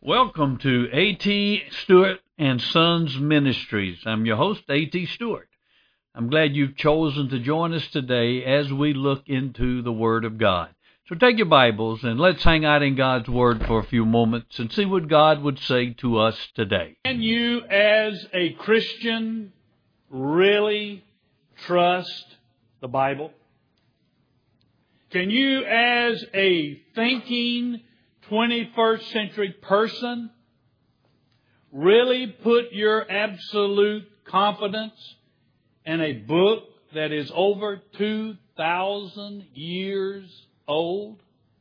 Welcome to A.T. Stewart and Sons Ministries. I'm your host, A.T. Stewart. I'm glad you've chosen to join us today as we look into the Word of God. So take your Bibles and let's hang out in God's Word for a few moments and see what God would say to us today. Can you, as a Christian, really trust the Bible? Can you, as a thinking 21st century person, really put your absolute confidence in a book that is over 2,000 years old?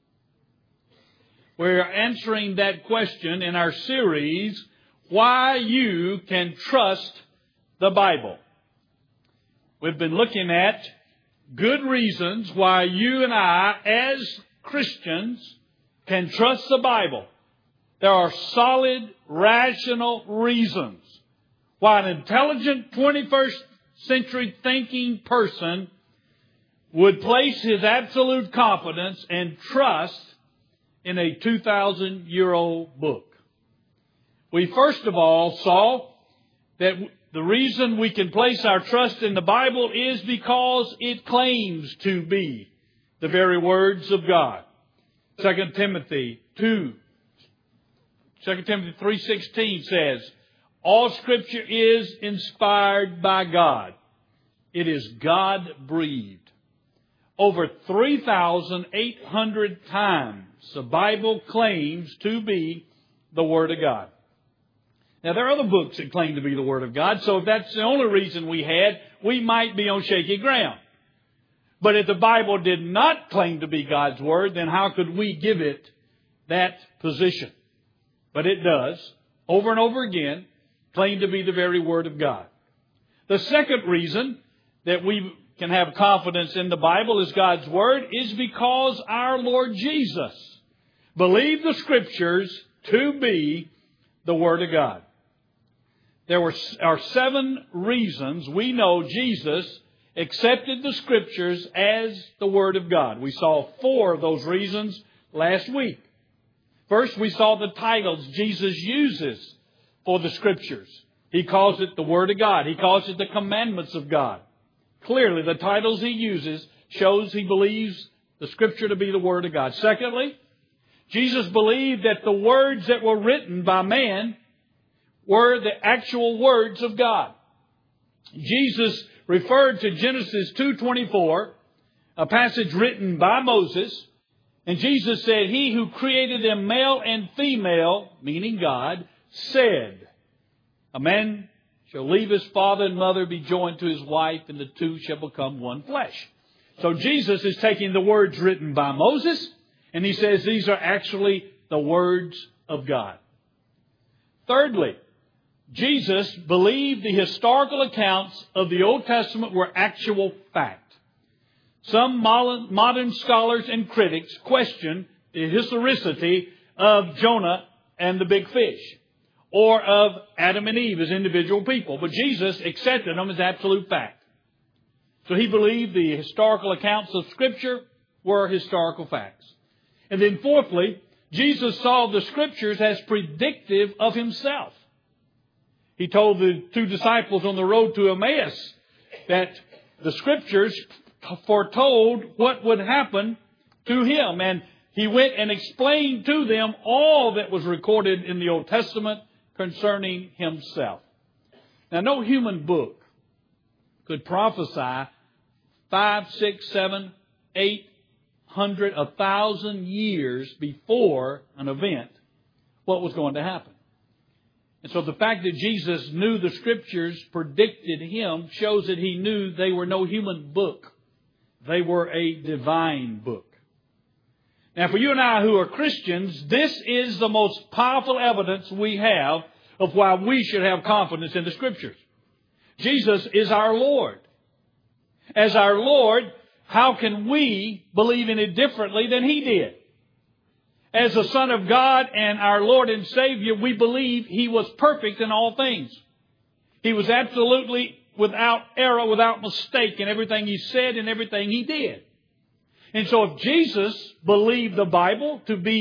We're answering that question in our series, Why You Can Trust the Bible. We've been looking at good reasons why you and I, as Christians, can trust the Bible. There are solid, rational reasons why an intelligent 21st century thinking person would place his absolute confidence and trust in a 2,000-year-old book. We first of all saw that the reason we can place our trust in the Bible is because it claims to be the very words of God. 2 Timothy 3:16 says, all Scripture is inspired by God. It is God-breathed. Over 3,800 times the Bible claims to be the Word of God. Now, there are other books that claim to be the Word of God, so if that's the only reason we might be on shaky ground. But if the Bible did not claim to be God's Word, then how could we give it that position? But it does, over and over again, claim to be the very Word of God. The second reason that we can have confidence in the Bible as God's Word is because our Lord Jesus believed the Scriptures to be the Word of God. There are 7 reasons we know Jesus accepted the Scriptures as the Word of God. We saw 4 of those reasons last week. First, we saw the titles Jesus uses for the Scriptures. He calls it the Word of God. He calls it the commandments of God. Clearly, the titles he uses shows he believes the Scripture to be the Word of God. Secondly, Jesus believed that the words that were written by man were the actual words of God. Jesus referred to Genesis 2:24, a passage written by Moses, and Jesus said, He who created them male and female, meaning God, said, a man shall leave his father and mother, be joined to his wife, and the two shall become one flesh. So Jesus is taking the words written by Moses, and he says these are actually the words of God. Thirdly, Jesus believed the historical accounts of the Old Testament were actual fact. Some modern scholars and critics question the historicity of Jonah and the big fish, or of Adam and Eve as individual people. But Jesus accepted them as absolute fact. So he believed the historical accounts of Scripture were historical facts. And then fourthly, Jesus saw the Scriptures as predictive of Himself. He told the 2 disciples on the road to Emmaus that the Scriptures foretold what would happen to Him. And He went and explained to them all that was recorded in the Old Testament concerning Himself. Now, no human book could prophesy 5, 6, 7, 800, 1,000 years before an event what was going to happen. And so the fact that Jesus knew the Scriptures predicted Him shows that He knew they were no human book. They were a divine book. Now, for you and I who are Christians, this is the most powerful evidence we have of why we should have confidence in the Scriptures. Jesus is our Lord. As our Lord, how can we believe in it differently than He did? As the Son of God and our Lord and Savior, we believe He was perfect in all things. He was absolutely without error, without mistake in everything He said and everything He did. And so if Jesus believed the Bible to be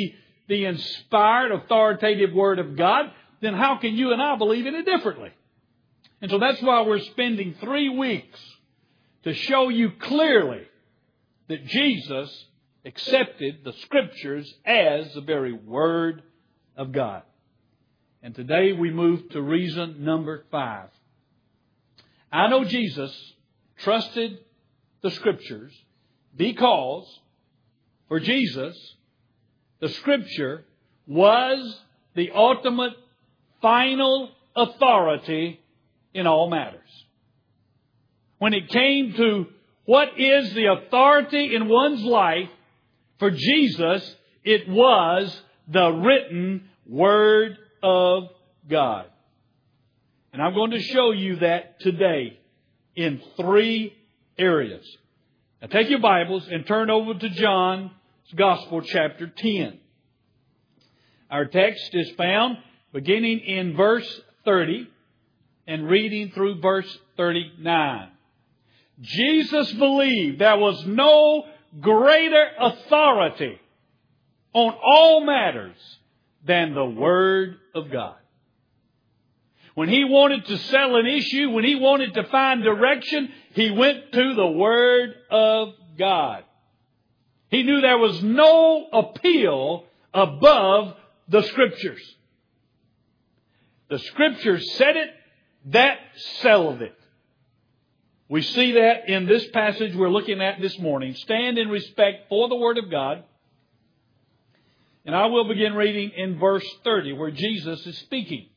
the inspired, authoritative Word of God, then how can you and I believe in it differently? And so that's why we're spending 3 weeks to show you clearly that Jesus accepted the Scriptures as the very Word of God. And today we move to reason number 5. I know Jesus trusted the Scriptures because for Jesus, the Scripture was the ultimate, final authority in all matters. When it came to what is the authority in one's life, for Jesus, it was the written Word of God. And I'm going to show you that today in 3 areas. Now take your Bibles and turn over to John's Gospel, chapter 10. Our text is found beginning in verse 30 and reading through verse 39. Jesus believed there was no greater authority on all matters than the Word of God. When he wanted to settle an issue, when he wanted to find direction, he went to the Word of God. He knew there was no appeal above the Scriptures. The Scriptures said it, that settled it. We see that in this passage we're looking at this morning. Stand in respect for the Word of God. And I will begin reading in verse 30 where Jesus is speaking.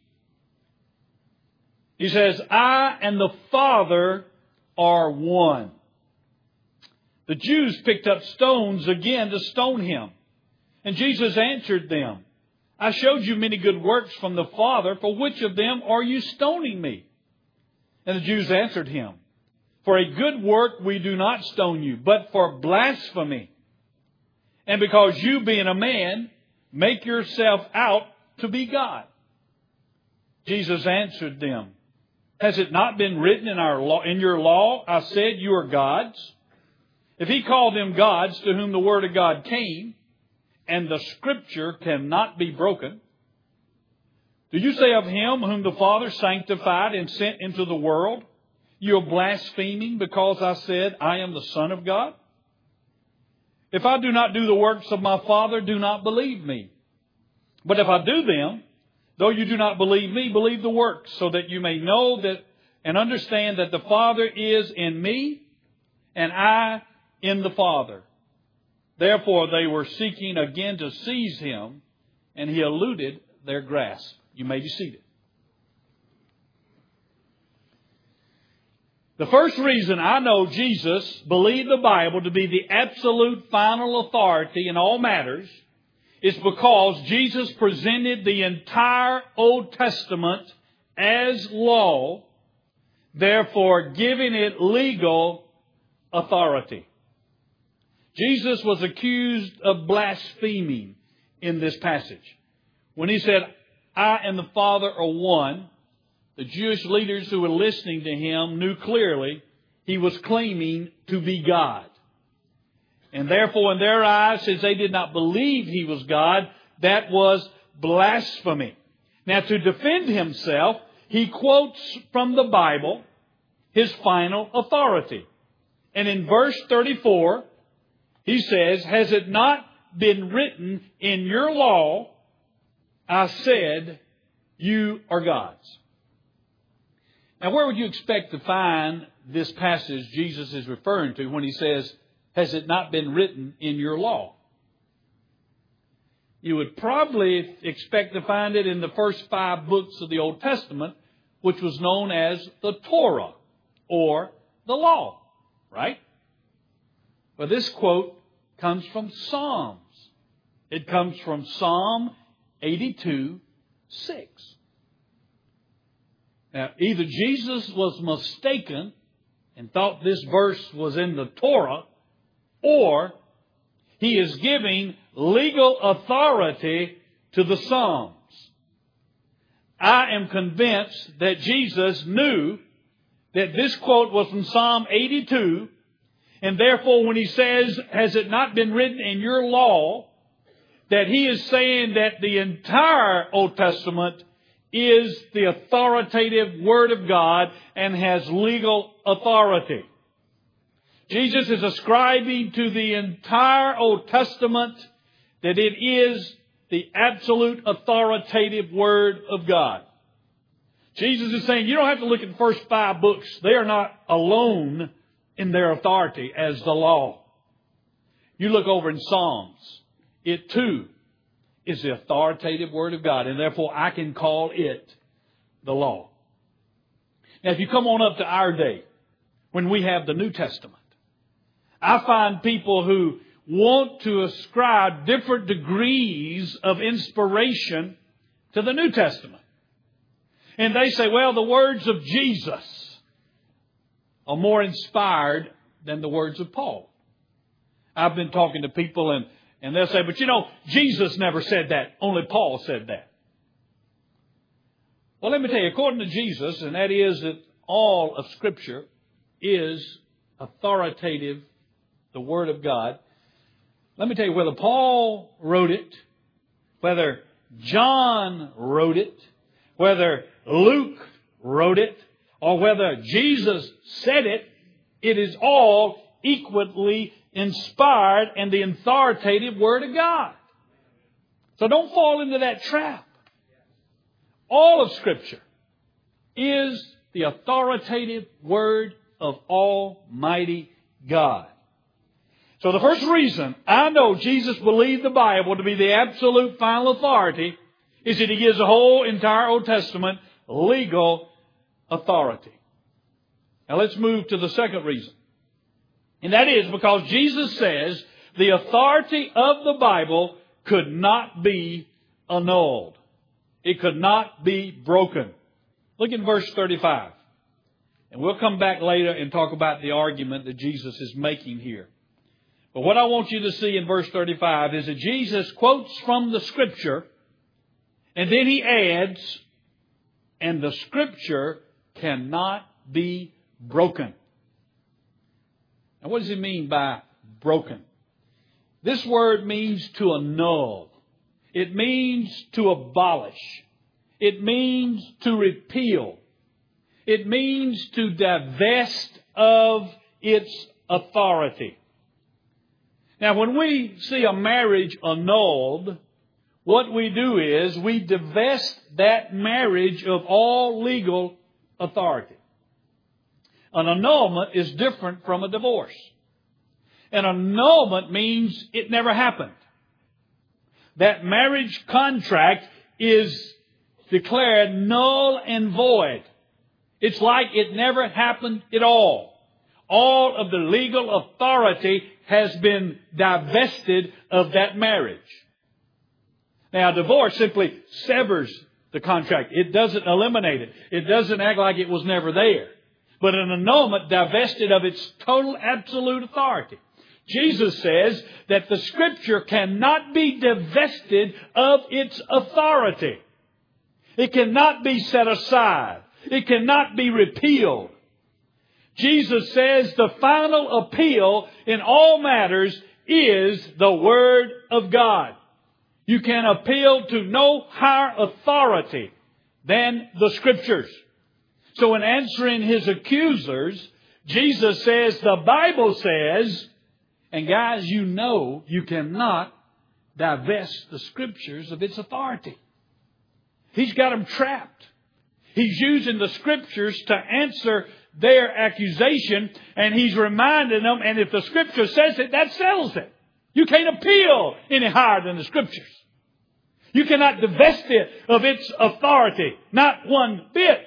He says, I and the Father are one. The Jews picked up stones again to stone him. And Jesus answered them, I showed you many good works from the Father. For which of them are you stoning me? And the Jews answered him, for a good work we do not stone you, but for blasphemy. And because you, being a man, make yourself out to be God. Jesus answered them, has it not been written in your law, I said, you are gods? If he called them gods to whom the Word of God came, and the Scripture cannot be broken, do you say of him whom the Father sanctified and sent into the world, you are blaspheming because I said, I am the Son of God? If I do not do the works of my Father, do not believe me. But if I do them, though you do not believe me, believe the works, so that you may know that and understand that the Father is in me, and I in the Father. Therefore they were seeking again to seize him, and he eluded their grasp. You may be seated. The first reason I know Jesus believed the Bible to be the absolute final authority in all matters is because Jesus presented the entire Old Testament as law, therefore giving it legal authority. Jesus was accused of blaspheming in this passage. When he said, I and the Father are one, the Jewish leaders who were listening to him knew clearly he was claiming to be God. And therefore, in their eyes, since they did not believe he was God, that was blasphemy. Now, to defend himself, he quotes from the Bible his final authority. And in verse 34, he says, has it not been written in your law, I said, you are gods? Now, where would you expect to find this passage Jesus is referring to when he says, has it not been written in your law? You would probably expect to find it in the first 5 books of the Old Testament, which was known as the Torah, or the law, right? Well, this quote comes from Psalms. It comes from Psalm 82:6. Now, either Jesus was mistaken and thought this verse was in the Torah, or he is giving legal authority to the Psalms. I am convinced that Jesus knew that this quote was from Psalm 82, and therefore when he says, has it not been written in your law, that he is saying that the entire Old Testament is the authoritative Word of God and has legal authority. Jesus is ascribing to the entire Old Testament that it is the absolute authoritative Word of God. Jesus is saying you don't have to look at the first 5 books. They are not alone in their authority as the law. You look over in Psalms. It too is the authoritative Word of God, and therefore I can call it the law. Now if you come on up to our day, when we have the New Testament, I find people who want to ascribe different degrees of inspiration to the New Testament. And they say, well, the words of Jesus are more inspired than the words of Paul. I've been talking to people and they'll say, but you know, Jesus never said that. Only Paul said that. Well, let me tell you, according to Jesus, and that is that all of Scripture is authoritative, the Word of God. Let me tell you, whether Paul wrote it, whether John wrote it, whether Luke wrote it, or whether Jesus said it, it is all equally inspired and the authoritative Word of God. So don't fall into that trap. All of Scripture is the authoritative Word of Almighty God. So the first reason I know Jesus believed the Bible to be the absolute final authority is that He gives the whole entire Old Testament legal authority. Now let's move to the second reason. And that is because Jesus says the authority of the Bible could not be annulled. It could not be broken. Look in verse 35. And we'll come back later and talk about the argument that Jesus is making here. But what I want you to see in verse 35 is that Jesus quotes from the Scripture, and then He adds, and the Scripture cannot be broken. Now what does He mean by broken? This word means to annul. It means to abolish. It means to repeal. It means to divest of its authority. Now, when we see a marriage annulled, what we do is we divest that marriage of all legal authority. An annulment is different from a divorce. An annulment means it never happened. That marriage contract is declared null and void. It's like it never happened at all. All of the legal authority has been divested of that marriage. Now, divorce simply severs the contract. It doesn't eliminate it. It doesn't act like it was never there. But an annulment divested of its total absolute authority. Jesus says that the Scripture cannot be divested of its authority. It cannot be set aside. It cannot be repealed. Jesus says the final appeal in all matters is the Word of God. You can appeal to no higher authority than the Scriptures. So in answering His accusers, Jesus says, the Bible says, and guys, you know you cannot divest the Scriptures of its authority. He's got them trapped. He's using the Scriptures to answer their accusation, and He's reminding them, and if the Scripture says it, that settles it. You can't appeal any higher than the Scriptures. You cannot divest it of its authority, not one bit.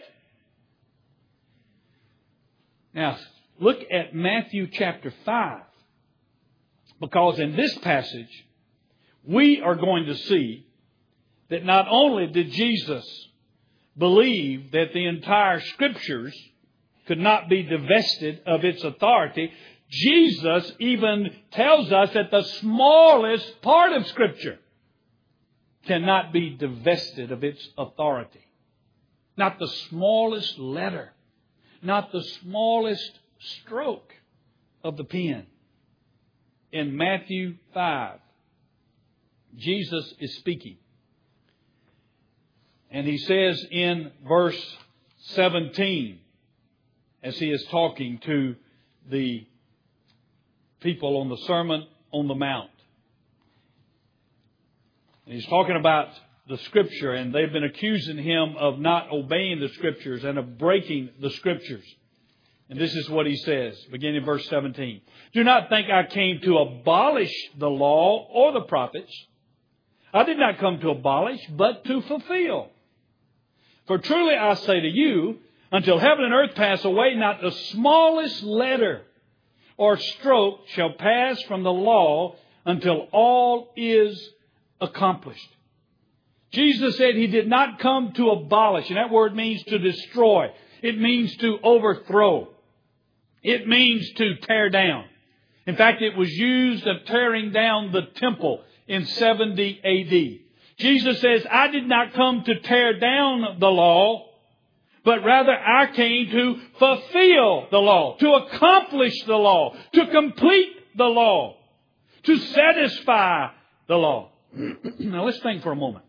Now, look at Matthew chapter 5, because in this passage, we are going to see that not only did Jesus believe that the entire Scriptures could not be divested of its authority, Jesus even tells us that the smallest part of Scripture cannot be divested of its authority. Not the smallest letter, not the smallest stroke of the pen. In Matthew 5, Jesus is speaking. And He says in verse 17, as He is talking to the people on the Sermon on the Mount. And He's talking about the Scripture, and they've been accusing Him of not obeying the Scriptures and of breaking the Scriptures. And this is what He says, beginning in verse 17. Do not think I came to abolish the law or the prophets. I did not come to abolish, but to fulfill. For truly I say to you, until heaven and earth pass away, not the smallest letter or stroke shall pass from the law until all is accomplished. Jesus said He did not come to abolish, and that word means to destroy. It means to overthrow. It means to tear down. In fact, it was used of tearing down the temple in 70 A.D. Jesus says, I did not come to tear down the law, but rather I came to fulfill the law, to accomplish the law, to complete the law, to satisfy the law. Now let's think for a moment.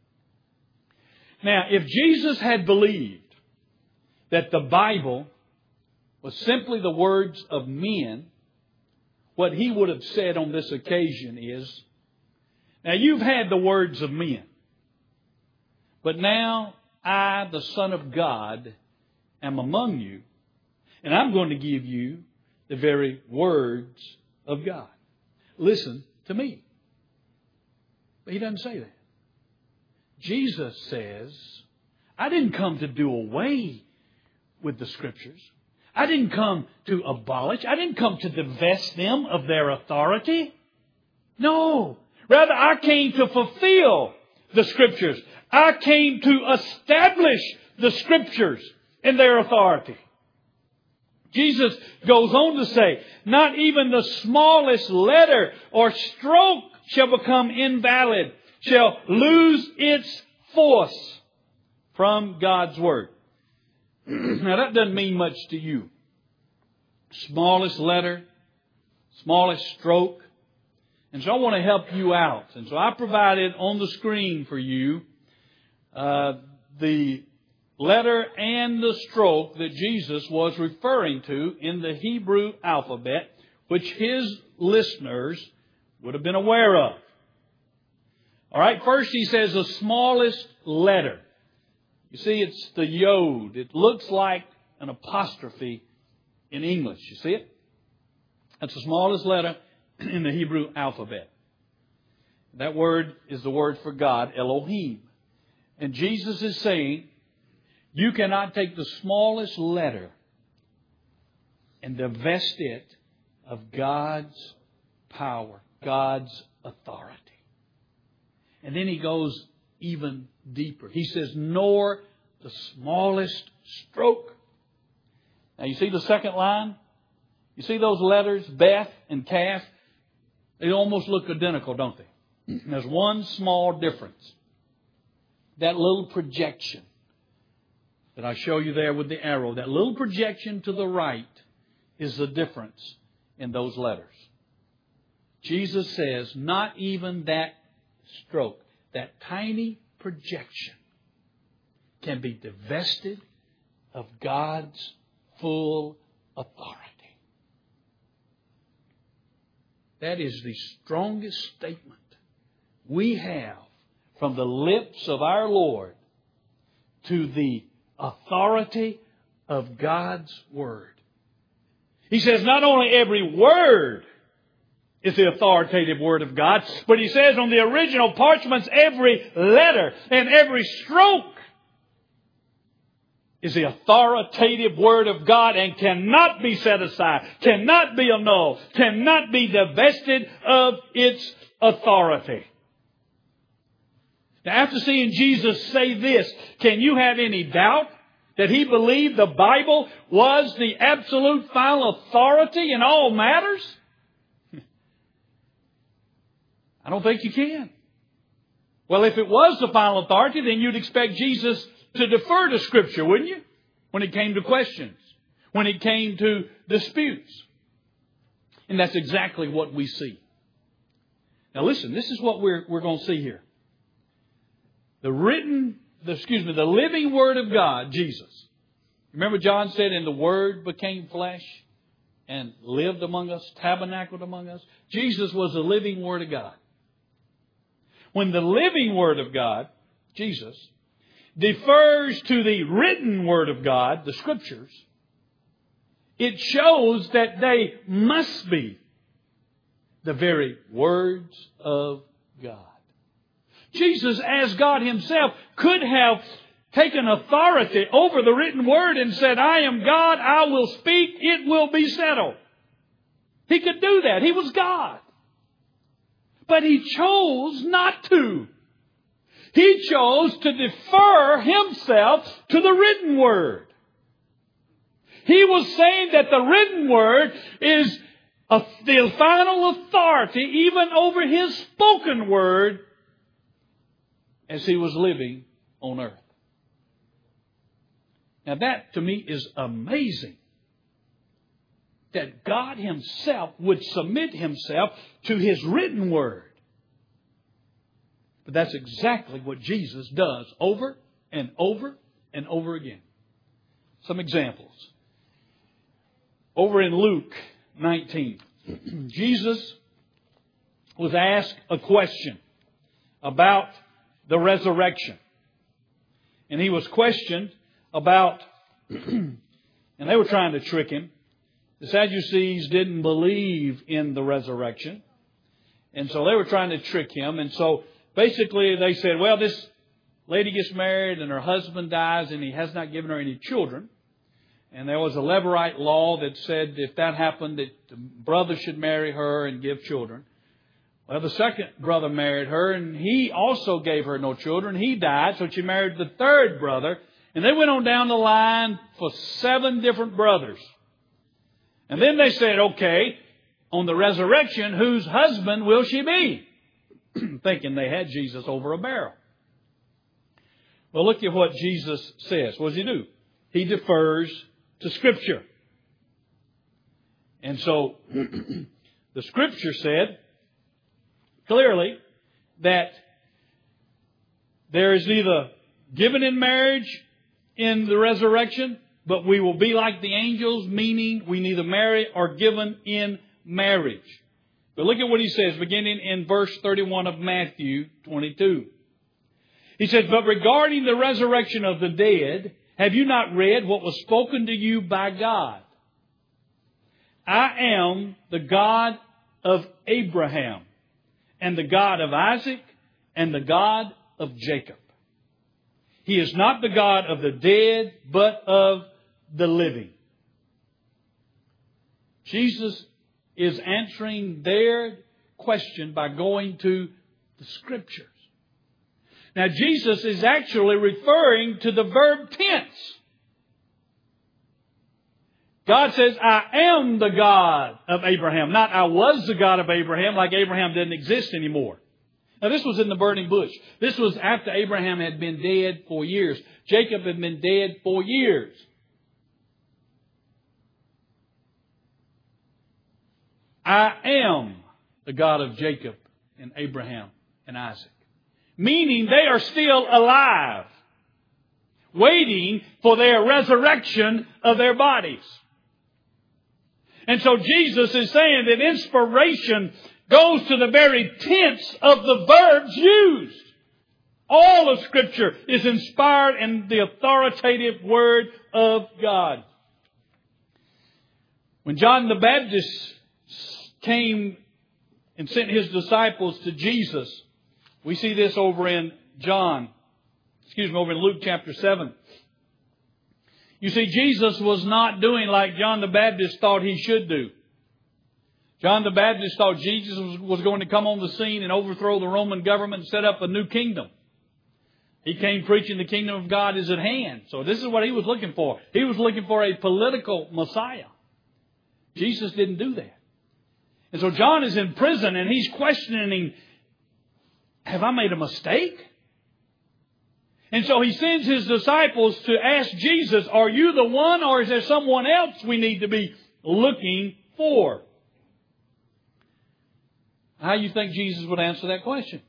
Now, if Jesus had believed that the Bible was simply the words of men, what He would have said on this occasion is, now you've had the words of men, but now I, the Son of God, am among you, and I'm going to give you the very words of God. Listen to me. But He doesn't say that. Jesus says, I didn't come to do away with the Scriptures. I didn't come to abolish. I didn't come to divest them of their authority. No. Rather, I came to fulfill the Scriptures. I came to establish the Scriptures in their authority. Jesus goes on to say, not even the smallest letter or stroke shall become invalid, shall lose its force from God's Word. Now that doesn't mean much to you. Smallest letter, smallest stroke. And so I want to help you out. And so I provided on the screen for you the letter and the stroke that Jesus was referring to in the Hebrew alphabet, which His listeners would have been aware of. All right, first He says the smallest letter. You see, it's the yod. It looks like an apostrophe in English. You see it? That's the smallest letter in the Hebrew alphabet. That word is the word for God, Elohim. And Jesus is saying, you cannot take the smallest letter and divest it of God's power, God's authority. And then He goes even deeper. He says, nor the smallest stroke. Now you see the second line? You see those letters, Beth and Calf? They almost look identical, don't they? There's one small difference. That little projection that I show you there with the arrow, that little projection to the right is the difference in those letters. Jesus says, not even that stroke, that tiny projection can be divested of God's full authority. That is the strongest statement we have from the lips of our Lord to the authority of God's Word. He says not only every word is the authoritative Word of God, but He says on the original parchments every letter and every stroke is the authoritative Word of God and cannot be set aside, cannot be annulled, cannot be divested of its authority. Now, after seeing Jesus say this, can you have any doubt that He believed the Bible was the absolute final authority in all matters? I don't think you can. Well, if it was the final authority, then you'd expect Jesus to defer to Scripture, wouldn't you? When it came to questions, when it came to disputes. And that's exactly what we see. Now listen, this is what we're going to see here. The living Word of God, Jesus. Remember John said, and the Word became flesh and lived among us, tabernacled among us. Jesus was the living Word of God. When the living Word of God, Jesus, defers to the written Word of God, the Scriptures, it shows that they must be the very words of God. Jesus, as God Himself, could have taken authority over the written Word and said, I am God, I will speak, it will be settled. He could do that. He was God. But He chose not to. He chose to defer Himself to the written Word. He was saying that the written Word is the final authority even over His spoken Word as He was living on earth. Now that to me is amazing. That God Himself would submit Himself to His written Word. But that's exactly what Jesus does over and over and over again. Some examples. Over in Luke 19, Jesus was asked a question about the resurrection. And He was questioned about, and they were trying to trick Him. The Sadducees didn't believe in the resurrection. And so they were trying to trick Him. And so basically they said, well, this lady gets married and her husband dies and he has not given her any children. And there was a Levirate law that said if that happened, that the brother should marry her and give children. Well, the second brother married her and he also gave her no children. He died, so she married the third brother. And they went on down the line for 7 different brothers. And then they said, okay, on the resurrection, whose husband will she be? Thinking they had Jesus over a barrel. Well, look at what Jesus says. What does He do? He defers to Scripture. And so the Scripture said clearly that there is neither given in marriage in the resurrection, but we will be like the angels, meaning we neither marry or given in marriage. But look at what He says, beginning in verse 31 of Matthew 22. He says, but regarding the resurrection of the dead, have you not read what was spoken to you by God? I am the God of Abraham, and the God of Isaac, and the God of Jacob. He is not the God of the dead, but of the living. Jesus is answering their question by going to the Scriptures. Now, Jesus is actually referring to the verb tense. God says, I am the God of Abraham. Not I was the God of Abraham, like Abraham didn't exist anymore. Now, this was in the burning bush. This was after Abraham had been dead for years. Jacob had been dead for years. I am the God of Jacob and Abraham and Isaac. Meaning they are still alive, waiting for their resurrection of their bodies. And so Jesus is saying that inspiration goes to the very tense of the verbs used. All of Scripture is inspired in the authoritative Word of God. When John the Baptist came and sent his disciples to Jesus, we see this over in Luke chapter 7. You see, Jesus was not doing like John the Baptist thought He should do. John the Baptist thought Jesus was going to come on the scene and overthrow the Roman government and set up a new kingdom. He came preaching the kingdom of God is at hand. So this is what he was looking for. He was looking for a political Messiah. Jesus didn't do that. And so John is in prison and he's questioning, have I made a mistake? And so he sends his disciples to ask Jesus, are you the one, or is there someone else we need to be looking for? How do you think Jesus would answer that question?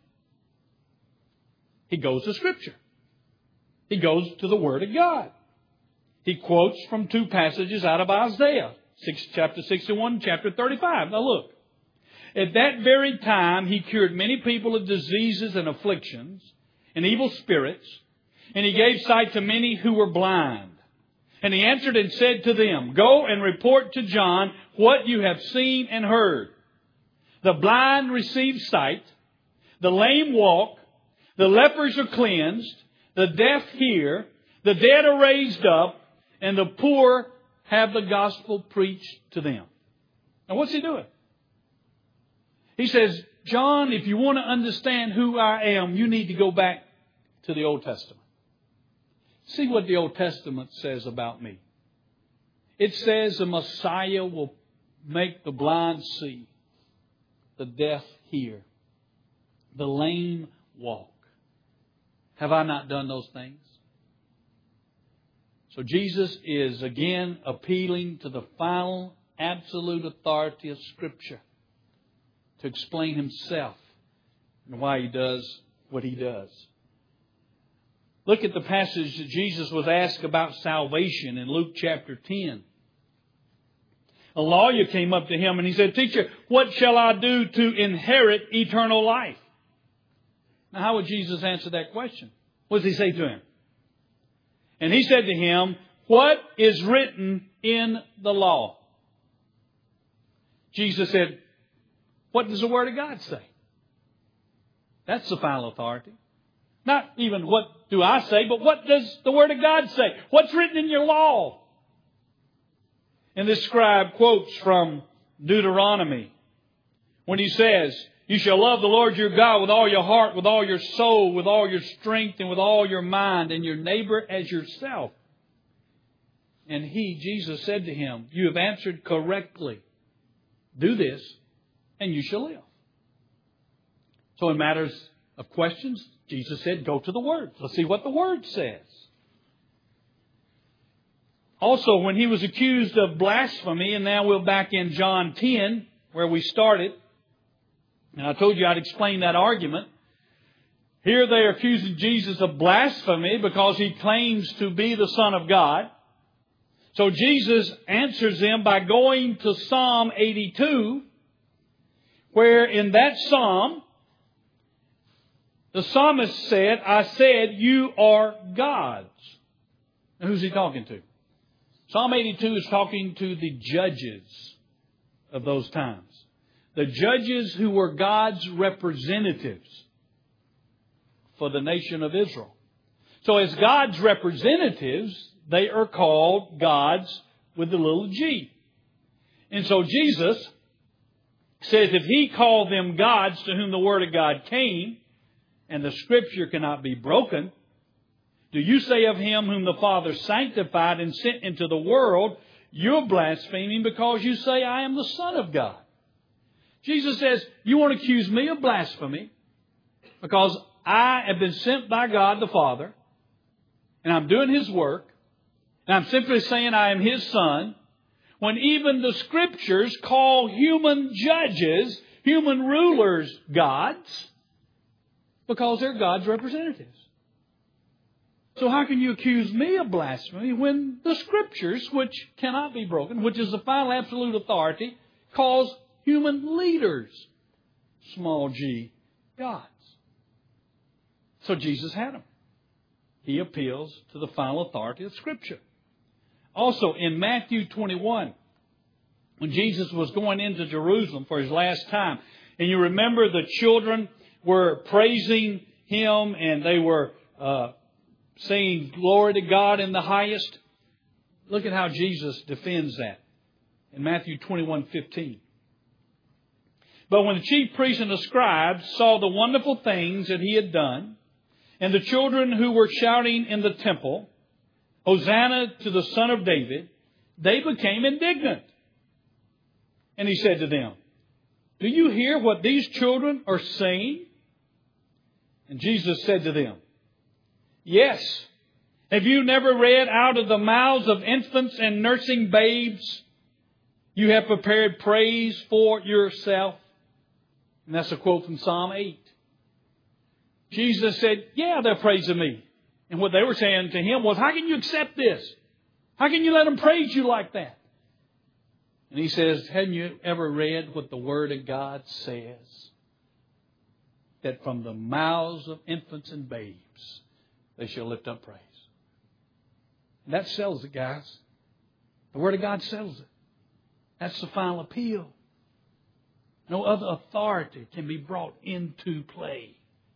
He goes to Scripture. He goes to the Word of God. He quotes from two passages out of Isaiah, chapter 61, chapter 35. Now look. At that very time, He cured many people of diseases and afflictions and evil spirits, and He gave sight to many who were blind. And He answered and said to them, Go and report to John what you have seen and heard. The blind receive sight, the lame walk, the lepers are cleansed, the deaf hear, the dead are raised up, and the poor have the gospel preached to them. Now what's He doing? He says, John, if you want to understand who I am, you need to go back to the Old Testament. See what the Old Testament says about me. It says the Messiah will make the blind see, the deaf hear, the lame walk. Have I not done those things? So Jesus is again appealing to the final absolute authority of Scripture to explain Himself and why He does what He does. Look at the passage that Jesus was asked about salvation in Luke chapter 10. A lawyer came up to Him and he said, Teacher, what shall I do to inherit eternal life? Now, how would Jesus answer that question? What does He say to him? And he said to him, What is written in the law? Jesus said, What does the Word of God say? That's the final authority. Not even what do I say, but what does the Word of God say? What's written in your law? And this scribe quotes from Deuteronomy when he says, You shall love the Lord your God with all your heart, with all your soul, with all your strength, and with all your mind, and your neighbor as yourself. And Jesus said to him, You have answered correctly. Do this, and you shall live. So in matters of questions, Jesus said, Go to the Word. Let's see what the Word says. Also, when He was accused of blasphemy, and now we're back in John 10, where we started, and I told you I'd explain that argument. Here they are accusing Jesus of blasphemy because He claims to be the Son of God. So Jesus answers them by going to Psalm 82, where in that psalm, the psalmist said, I said, you are gods. Now, who's he talking to? Psalm 82 is talking to the judges of those times. The judges who were God's representatives for the nation of Israel. So as God's representatives, they are called gods with the little g. And so Jesus says if He called them gods to whom the Word of God came, and the Scripture cannot be broken, do you say of Him whom the Father sanctified and sent into the world, you're blaspheming because you say, I am the Son of God? Jesus says, you want to accuse me of blasphemy because I have been sent by God the Father, and I'm doing His work, and I'm simply saying I am His Son, when even the Scriptures call human judges, human rulers, gods, because they're God's representatives. So how can you accuse me of blasphemy when the Scriptures, which cannot be broken, which is the final absolute authority, calls human leaders, small g, gods? So Jesus had them. He appeals to the final authority of Scripture. Also in Matthew 21, when Jesus was going into Jerusalem for His last time, and you remember the children were praising Him and they were saying glory to God in the highest. Look at how Jesus defends that in Matthew 21:15. But when the chief priests and the scribes saw the wonderful things that He had done, and the children who were shouting in the temple, Hosanna to the Son of David, they became indignant. And He said to them, do you hear what these children are saying? And Jesus said to them, yes. Have you never read, out of the mouths of infants and nursing babes, you have prepared praise for yourself? And that's a quote from Psalm 8. Jesus said, yeah, they're praising me. And what they were saying to him was, how can you accept this? How can you let them praise you like that? And he says, hadn't you ever read what the Word of God says? That from the mouths of infants and babes, they shall lift up praise. And that settles it, guys. The Word of God settles it. That's the final appeal. No other authority can be brought into play.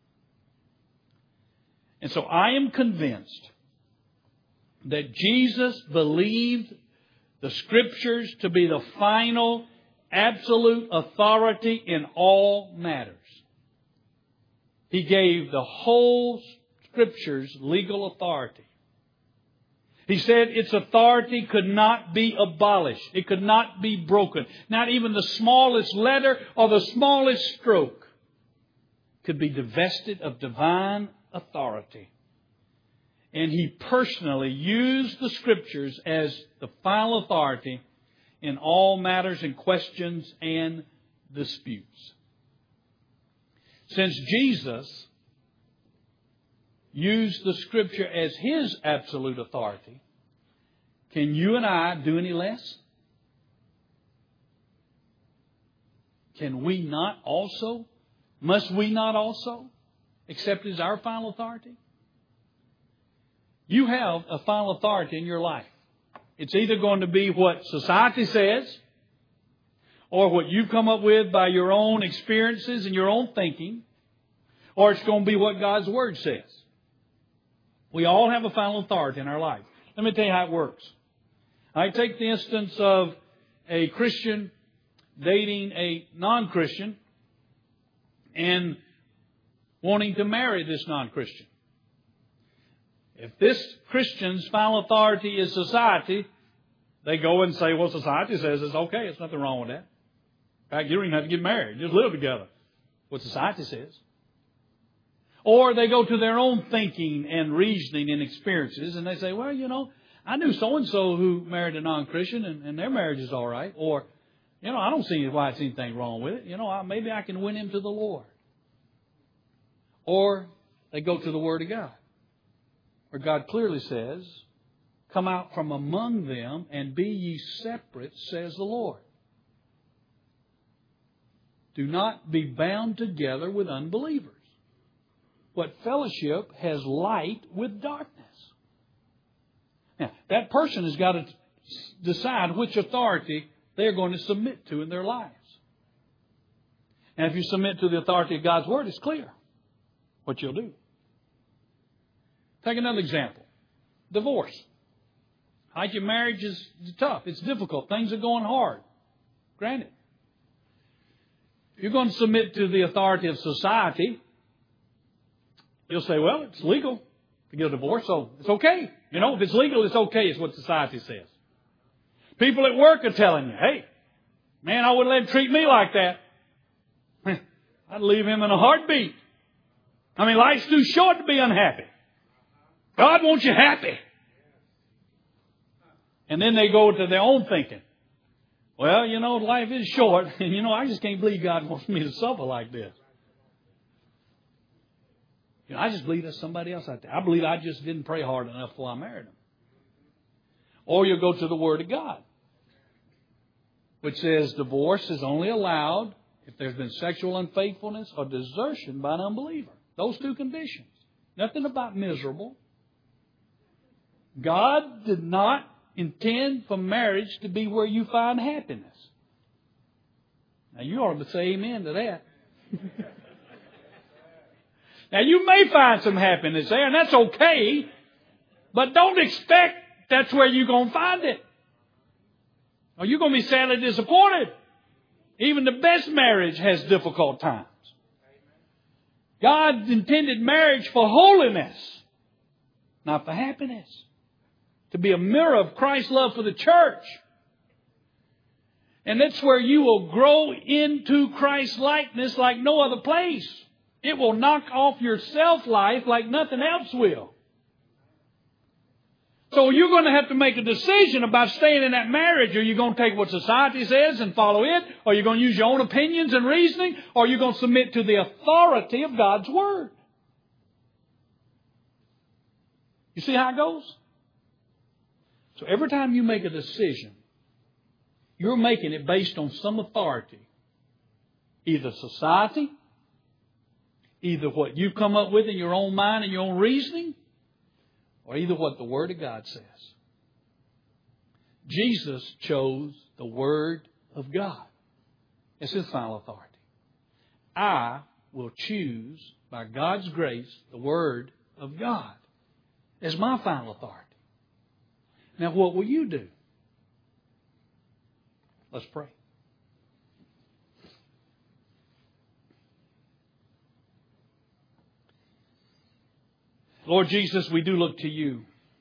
And so I am convinced that Jesus believed the Scriptures to be the final, absolute authority in all matters. He gave the whole Scriptures legal authority. He said its authority could not be abolished. It could not be broken. Not even the smallest letter or the smallest stroke could be divested of divine authority. And He personally used the Scriptures as the final authority in all matters and questions and disputes. Since Jesus used the Scripture as His absolute authority, can you and I do any less? Can we not also? Must we not also accept it as our final authority? You have a final authority in your life. It's either going to be what society says, or what you've come up with by your own experiences and your own thinking, or it's going to be what God's Word says. We all have a final authority in our life. Let me tell you how it works. I take the instance of a Christian dating a non-Christian and wanting to marry this non-Christian. If this Christian's final authority is society, they go and say, well, society says it's okay. There's nothing wrong with that. In fact, you don't even have to get married. Just live together. What society says. Or they go to their own thinking and reasoning and experiences and they say, well, you know, I knew so-and-so who married a non-Christian and their marriage is all right. Or, you know, I don't see why it's anything wrong with it. You know, maybe I can win him to the Lord. Or they go to the Word of God, where God clearly says, come out from among them and be ye separate, says the Lord. Do not be bound together with unbelievers. What fellowship has light with darkness? Now, that person has got to decide which authority they're going to submit to in their lives. And if you submit to the authority of God's Word, it's clear what you'll do. Take another example. Divorce. Your marriage is tough. It's difficult. Things are going hard. Granted. If you're going to submit to the authority of society, you'll say, well, it's legal to get a divorce, so it's okay. You know, if it's legal, it's okay, is what society says. People at work are telling you, hey, man, I wouldn't let him treat me like that. I'd leave him in a heartbeat. I mean, life's too short to be unhappy. God wants you happy. And then they go to their own thinking. Well, you know, life is short, and you know, I just can't believe God wants me to suffer like this. You know, I just believe there's somebody else out there. I believe I just didn't pray hard enough before I married him. Or you'll go to the Word of God, which says divorce is only allowed if there's been sexual unfaithfulness or desertion by an unbeliever. Those two conditions. Nothing about miserable. God did not intend for marriage to be where you find happiness. Now, you ought to say amen to that. Now, you may find some happiness there, and that's okay, but don't expect that's where you're going to find it. Or you're going to be sadly disappointed. Even the best marriage has difficult times. God intended marriage for holiness, not for happiness. To be a mirror of Christ's love for the church. And that's where you will grow into Christ's likeness like no other place. It will knock off your self-life like nothing else will. So you're going to have to make a decision about staying in that marriage. Are you going to take what society says and follow it? Or are you going to use your own opinions and reasoning? Or are you going to submit to the authority of God's Word? You see how it goes? So every time you make a decision, you're making it based on some authority. Either society, either what you've come up with in your own mind and your own reasoning, or either what the Word of God says. Jesus chose the Word of God as His final authority. I will choose, by God's grace, the Word of God as my final authority. Now, what will you do? Let's pray. Lord Jesus, we do look to You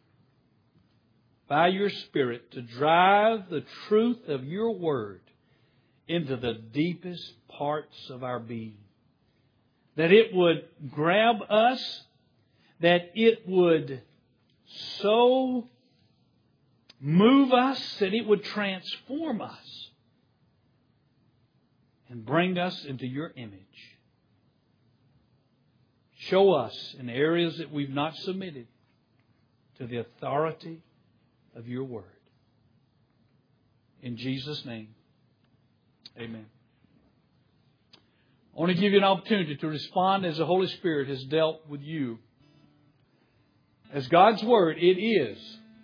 by Your Spirit to drive the truth of Your Word into the deepest parts of our being. That it would grab us, that it would so move us, that it would transform us and bring us into Your image. Show us in areas that we've not submitted to the authority of Your Word. In Jesus' name, amen. I want to give you an opportunity to respond as the Holy Spirit has dealt with you. As God's Word, it is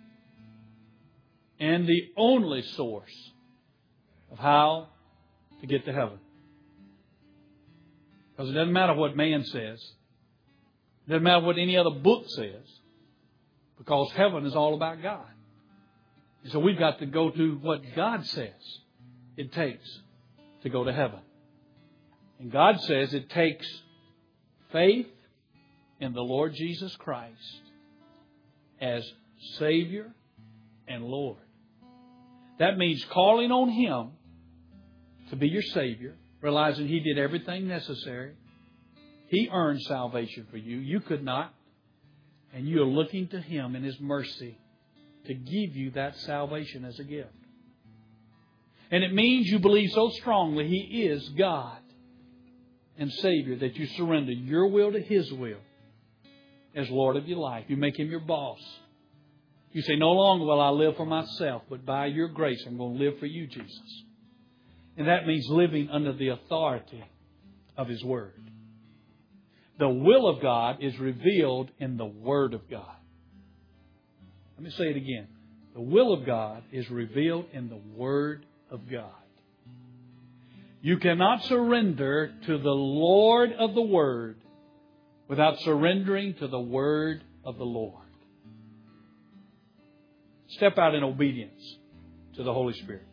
and the only source of how to get to heaven. Because it doesn't matter what man says. It doesn't matter what any other book says. Because heaven is all about God. And so we've got to go to what God says it takes to go to heaven. And God says it takes faith in the Lord Jesus Christ as Savior and Lord. That means calling on Him to be your Savior, realizing He did everything necessary. He earned salvation for you. You could not. And you are looking to Him in His mercy to give you that salvation as a gift. And it means you believe so strongly He is God and Savior that you surrender your will to His will as Lord of your life. You make Him your boss. You say, no longer will I live for myself, but by Your grace I'm going to live for You, Jesus. And that means living under the authority of His Word. The will of God is revealed in the Word of God. Let me say it again. The will of God is revealed in the Word of God. You cannot surrender to the Lord of the Word without surrendering to the Word of the Lord. Step out in obedience to the Holy Spirit.